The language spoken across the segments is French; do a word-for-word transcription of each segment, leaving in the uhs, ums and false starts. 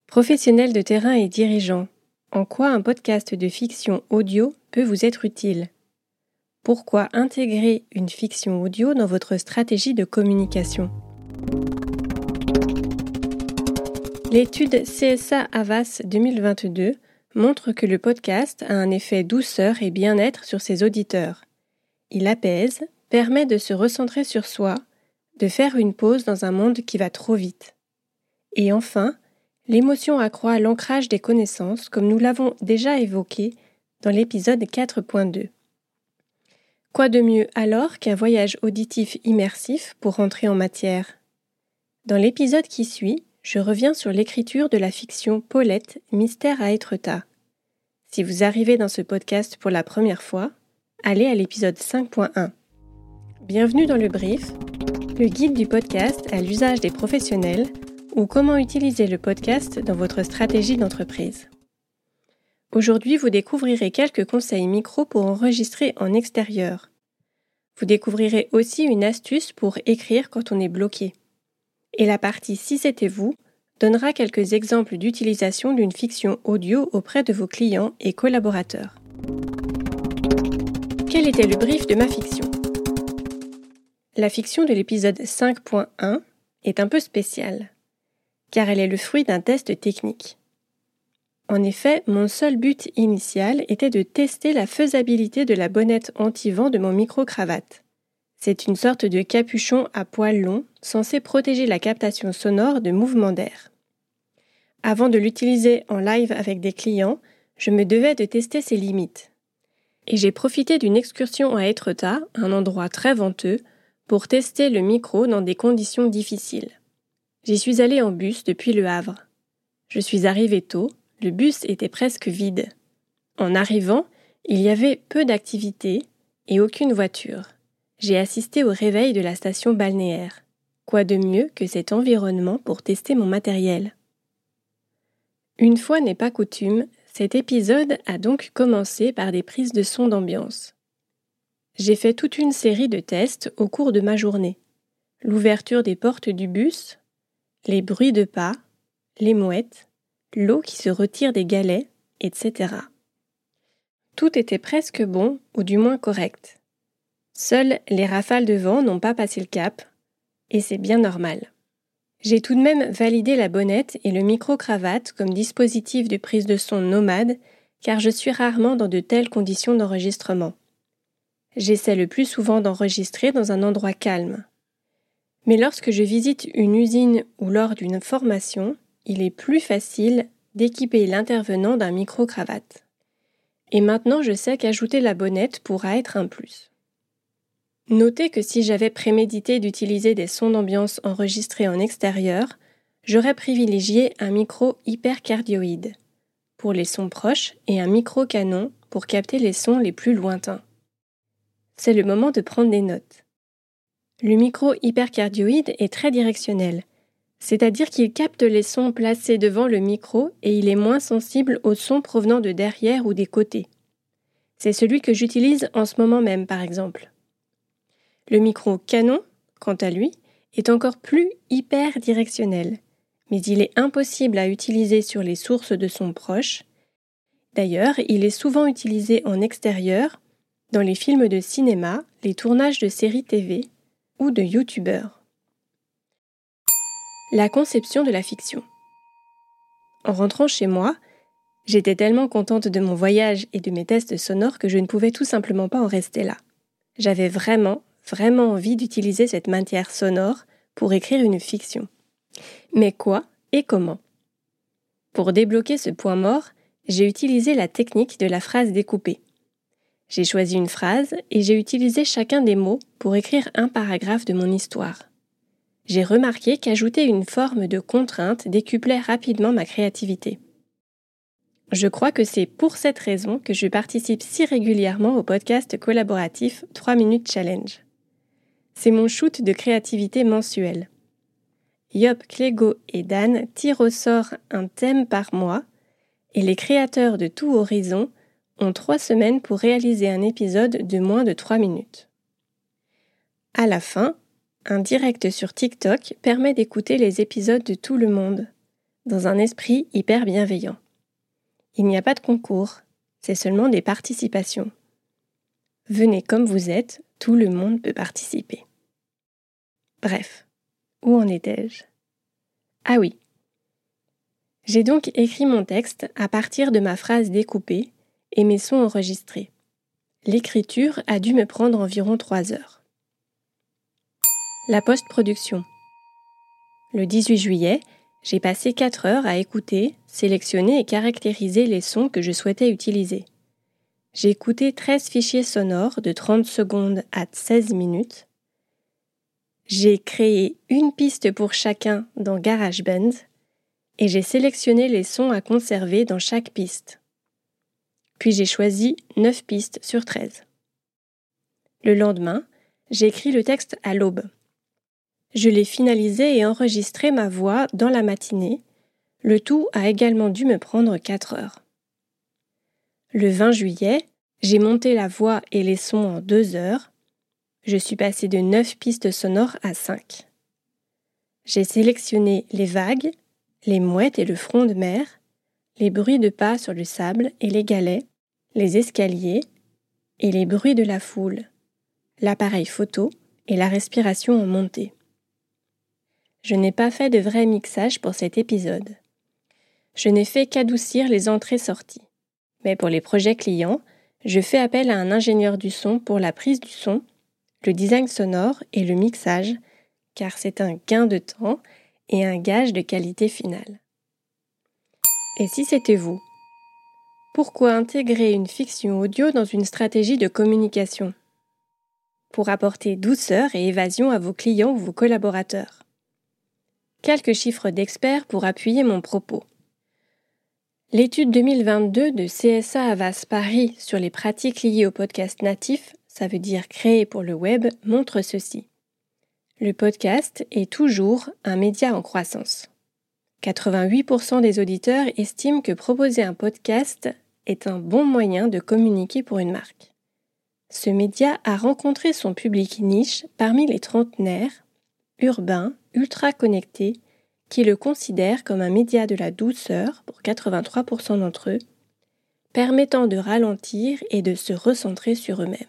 Professionnels de terrain et dirigeants, en quoi un podcast de fiction audio peut vous être utile? Pourquoi intégrer une fiction audio dans votre stratégie de communication? L'étude C S A Havas deux mille vingt-deux montre que le podcast a un effet douceur et bien-être sur ses auditeurs. Il apaise, permet de se recentrer sur soi, de faire une pause dans un monde qui va trop vite. Et enfin, l'émotion accroît l'ancrage des connaissances comme nous l'avons déjà évoqué dans l'épisode quatre point deux. Quoi de mieux alors qu'un voyage auditif immersif pour rentrer en matière? Dans l'épisode qui suit, je reviens sur l'écriture de la fiction Paulette, Mystère à Étretat. Si vous arrivez dans ce podcast pour la première fois, allez à l'épisode cinq point un. Bienvenue dans le brief, le guide du podcast à l'usage des professionnels ou comment utiliser le podcast dans votre stratégie d'entreprise. Aujourd'hui, vous découvrirez quelques conseils micro pour enregistrer en extérieur. Vous découvrirez aussi une astuce pour écrire quand on est bloqué. Et la partie Si c'était vous donnera quelques exemples d'utilisation d'une fiction audio auprès de vos clients et collaborateurs. Quel était le brief de ma fiction? La fiction de l'épisode cinq point un est un peu spéciale, car elle est le fruit d'un test technique. En effet, mon seul but initial était de tester la faisabilité de la bonnette anti-vent de mon micro-cravate. C'est une sorte de capuchon à poils longs censé protéger la captation sonore de mouvements d'air. Avant de l'utiliser en live avec des clients, je me devais de tester ses limites. Et j'ai profité d'une excursion à Étretat, un endroit très venteux, pour tester le micro dans des conditions difficiles. J'y suis allée en bus depuis Le Havre. Je suis arrivée tôt, le bus était presque vide. En arrivant, il y avait peu d'activité et aucune voiture. J'ai assisté au réveil de la station balnéaire. Quoi de mieux que cet environnement pour tester mon matériel? Une fois n'est pas coutume, cet épisode a donc commencé par des prises de son d'ambiance. J'ai fait toute une série de tests au cours de ma journée. L'ouverture des portes du bus, les bruits de pas, les mouettes, l'eau qui se retire des galets, et cetera. Tout était presque bon, ou du moins correct. Seules les rafales de vent n'ont pas passé le cap, et c'est bien normal. J'ai tout de même validé la bonnette et le micro-cravate comme dispositif de prise de son nomade, car je suis rarement dans de telles conditions d'enregistrement. J'essaie le plus souvent d'enregistrer dans un endroit calme. Mais lorsque je visite une usine ou lors d'une formation, il est plus facile d'équiper l'intervenant d'un micro-cravate. Et maintenant, je sais qu'ajouter la bonnette pourra être un plus. Notez que si j'avais prémédité d'utiliser des sons d'ambiance enregistrés en extérieur, j'aurais privilégié un micro hypercardioïde pour les sons proches et un micro-canon pour capter les sons les plus lointains. C'est le moment de prendre des notes. Le micro hypercardioïde est très directionnel, c'est-à-dire qu'il capte les sons placés devant le micro et il est moins sensible aux sons provenant de derrière ou des côtés. C'est celui que j'utilise en ce moment même, par exemple. Le micro canon, quant à lui, est encore plus hyper-directionnel, mais il est impossible à utiliser sur les sources de sons proches. D'ailleurs, il est souvent utilisé en extérieur, dans les films de cinéma, les tournages de séries T V ou de youtubeurs. La conception de la fiction. En rentrant chez moi, j'étais tellement contente de mon voyage et de mes tests sonores que je ne pouvais tout simplement pas en rester là. J'avais vraiment, vraiment envie d'utiliser cette matière sonore pour écrire une fiction. Mais quoi et comment? Pour débloquer ce point mort, j'ai utilisé la technique de la phrase découpée. J'ai choisi une phrase et j'ai utilisé chacun des mots pour écrire un paragraphe de mon histoire. J'ai remarqué qu'ajouter une forme de contrainte décuplait rapidement ma créativité. Je crois que c'est pour cette raison que je participe si régulièrement au podcast collaboratif trois minutes Challenge. C'est mon shoot de créativité mensuel. Yop, Clégo et Dan tirent au sort un thème par mois et les créateurs de Tout Horizon ont trois semaines pour réaliser un épisode de moins de trois minutes. À la fin, un direct sur TikTok permet d'écouter les épisodes de tout le monde. dans un esprit hyper bienveillant. Il n'y a pas de concours, c'est seulement des participations. Venez comme vous êtes, tout le monde peut participer. Bref, où en étais-je ? Ah oui. J'ai donc écrit mon texte à partir de ma phrase découpée et mes sons enregistrés. L'écriture a dû me prendre environ trois heures. La post-production. Le dix-huit juillet, j'ai passé quatre heures à écouter, sélectionner et caractériser les sons que je souhaitais utiliser. J'ai écouté treize fichiers sonores de trente secondes à seize minutes. J'ai créé une piste pour chacun dans GarageBand et j'ai sélectionné les sons à conserver dans chaque piste. Puis j'ai choisi neuf pistes sur treize. Le lendemain, j'ai écrit le texte à l'aube. Je l'ai finalisé et enregistré ma voix dans la matinée. Le tout a également dû me prendre quatre heures. Le vingt juillet, j'ai monté la voix et les sons en deux heures. Je suis passée de neuf pistes sonores à cinq. J'ai sélectionné les vagues, les mouettes et le front de mer, les bruits de pas sur le sable et les galets, les escaliers et les bruits de la foule, l'appareil photo et la respiration en montée. Je n'ai pas fait de vrai mixage pour cet épisode. Je n'ai fait qu'adoucir les entrées-sorties. Mais pour les projets clients, je fais appel à un ingénieur du son pour la prise du son, le design sonore et le mixage, car c'est un gain de temps et un gage de qualité finale. Et si c'était vous ? Pourquoi intégrer une fiction audio dans une stratégie de communication ? Pour apporter douceur et évasion à vos clients ou vos collaborateurs. Quelques chiffres d'experts pour appuyer mon propos. L'étude deux mille vingt-deux de C S A Havas Paris sur les pratiques liées au podcast natif, ça veut dire créé pour le web, montre ceci. Le podcast est toujours un média en croissance. quatre-vingt-huit pour cent des auditeurs estiment que proposer un podcast est un bon moyen de communiquer pour une marque. Ce média a rencontré son public niche parmi les trentenaires, urbains, ultra connectés, qui le considèrent comme un média de la douceur pour quatre-vingt-trois pour cent d'entre eux, permettant de ralentir et de se recentrer sur eux-mêmes.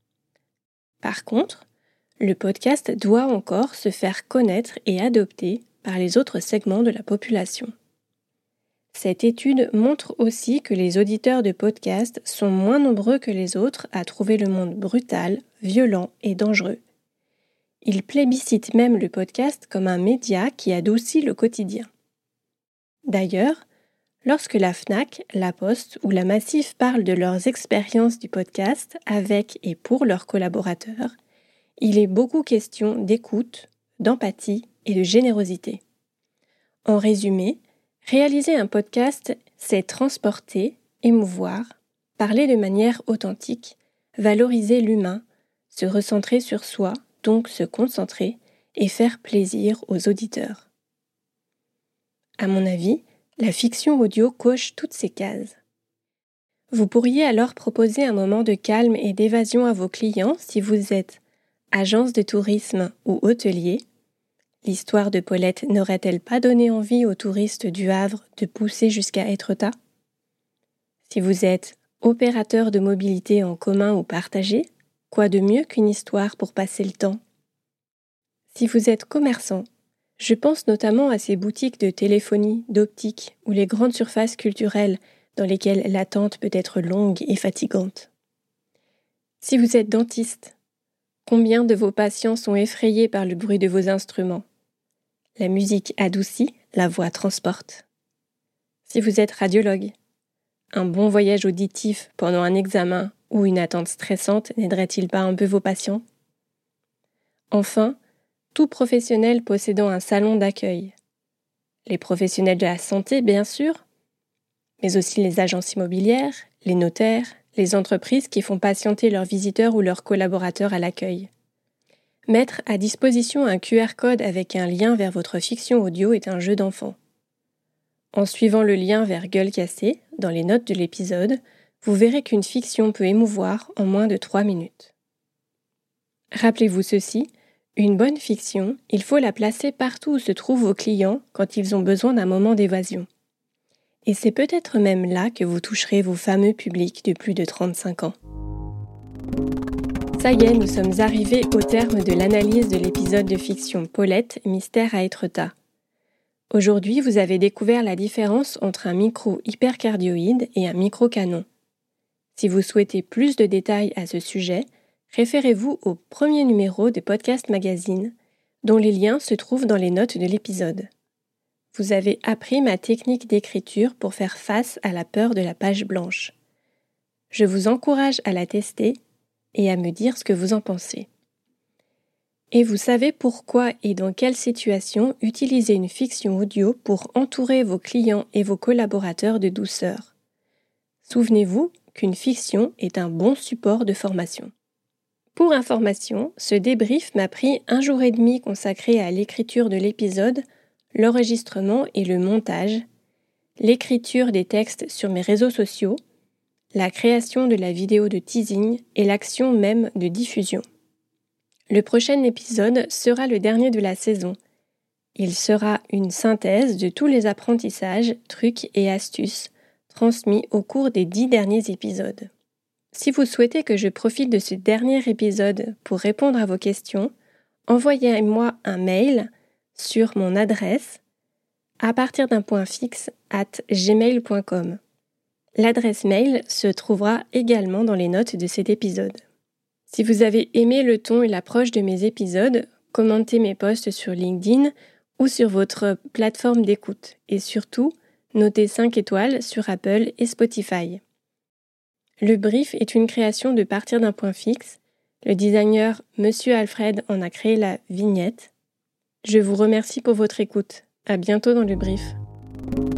Par contre, le podcast doit encore se faire connaître et adopter par les autres segments de la population. Cette étude montre aussi que les auditeurs de podcasts sont moins nombreux que les autres à trouver le monde brutal, violent et dangereux. Ils plébiscitent même le podcast comme un média qui adoucit le quotidien. D'ailleurs, lorsque la Fnac, la Poste ou la Massif parlent de leurs expériences du podcast avec et pour leurs collaborateurs, il est beaucoup question d'écoute, d'empathie et de générosité. En résumé, réaliser un podcast, c'est transporter, émouvoir, parler de manière authentique, valoriser l'humain, se recentrer sur soi, donc se concentrer et faire plaisir aux auditeurs. À mon avis, la fiction audio coche toutes ces cases. Vous pourriez alors proposer un moment de calme et d'évasion à vos clients si vous êtes agence de tourisme ou hôtelier. L'histoire de Paulette n'aurait-elle pas donné envie aux touristes du Havre de pousser jusqu'à Étretat ? Si vous êtes opérateur de mobilité en commun ou partagé, quoi de mieux qu'une histoire pour passer le temps ? Si vous êtes commerçant, je pense notamment à ces boutiques de téléphonie, d'optique ou les grandes surfaces culturelles dans lesquelles l'attente peut être longue et fatigante. Si vous êtes dentiste, combien de vos patients sont effrayés par le bruit de vos instruments ? La musique adoucit, la voix transporte. Si vous êtes radiologue, un bon voyage auditif pendant un examen ou une attente stressante n'aiderait-il pas un peu vos patients ? Enfin, tout professionnel possédant un salon d'accueil. Les professionnels de la santé, bien sûr, mais aussi les agences immobilières, les notaires, les entreprises qui font patienter leurs visiteurs ou leurs collaborateurs à l'accueil. Mettre à disposition un Q R code avec un lien vers votre fiction audio est un jeu d'enfant. En suivant le lien vers Gueule cassée, dans les notes de l'épisode, vous verrez qu'une fiction peut émouvoir en moins de trois minutes. Rappelez-vous ceci, Une bonne fiction, il faut la placer partout où se trouvent vos clients quand ils ont besoin d'un moment d'évasion. Et c'est peut-être même là que vous toucherez vos fameux publics de plus de trente-cinq ans. Ça y est, nous sommes arrivés au terme de l'analyse de l'épisode de fiction Paulette, Mystère à Étretat. Aujourd'hui, vous avez découvert la différence entre un micro hypercardioïde et un micro-canon. Si vous souhaitez plus de détails à ce sujet, référez-vous au premier numéro de Podcast Magazine, dont les liens se trouvent dans les notes de l'épisode. Vous avez appris ma technique d'écriture pour faire face à la peur de la page blanche. Je vous encourage à la tester et à me dire ce que vous en pensez. Et vous savez pourquoi et dans quelle situation utiliser une fiction audio pour entourer vos clients et vos collaborateurs de douceur. Souvenez-vous qu'une fiction est un bon support de formation. Pour information, ce débrief m'a pris un jour et demi consacré à l'écriture de l'épisode, l'enregistrement et le montage, l'écriture des textes sur mes réseaux sociaux, la création de la vidéo de teasing et l'action même de diffusion. Le prochain épisode sera le dernier de la saison. Il sera une synthèse de tous les apprentissages, trucs et astuces transmis au cours des dix derniers épisodes. Si vous souhaitez que je profite de ce dernier épisode pour répondre à vos questions, envoyez-moi un mail sur mon adresse à partir d'un point fixe arobase gmail point com. L'adresse mail se trouvera également dans les notes de cet épisode. Si vous avez aimé le ton et l'approche de mes épisodes, commentez mes posts sur LinkedIn ou sur votre plateforme d'écoute et surtout, notez cinq étoiles sur Apple et Spotify. Le brief est une création de Partir d'un point fixe. Le designer Monsieur Alfred en a créé la vignette. Je vous remercie pour votre écoute. À bientôt dans le brief.